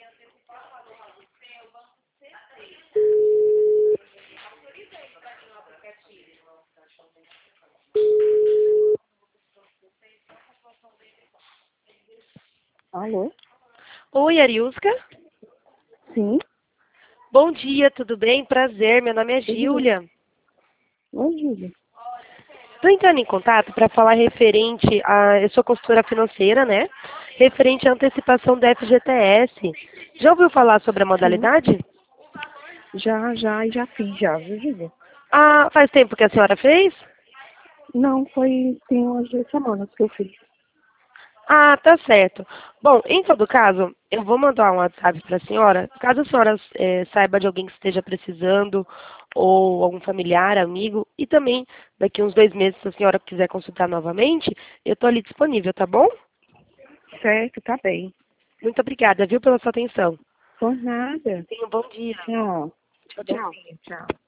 Alô? Oi, Ariusca. Sim? Bom dia, tudo bem? Prazer, meu nome é Tudo bem. Gíulia. Oi, Júlia. Estou entrando em contato para falar referente a... Eu sou consultora financeira, né? Referente à antecipação do FGTS. Já ouviu falar sobre a Sim. modalidade? Já fiz já, viu, Júlia? Ah, faz tempo que a senhora fez? Não, tem umas 2 semanas que eu fiz. Ah, tá certo. Bom, em todo caso, eu vou mandar um WhatsApp para a senhora. Caso a senhora saiba de alguém que esteja precisando, ou algum familiar, amigo, e também daqui uns 2 meses, se a senhora quiser consultar novamente, eu estou ali disponível, tá bom? Certo, tá bem. Muito obrigada, viu, pela sua atenção. Por nada. Tenha um bom dia. Tchau. Tchau, Bom tchau. dia, tchau.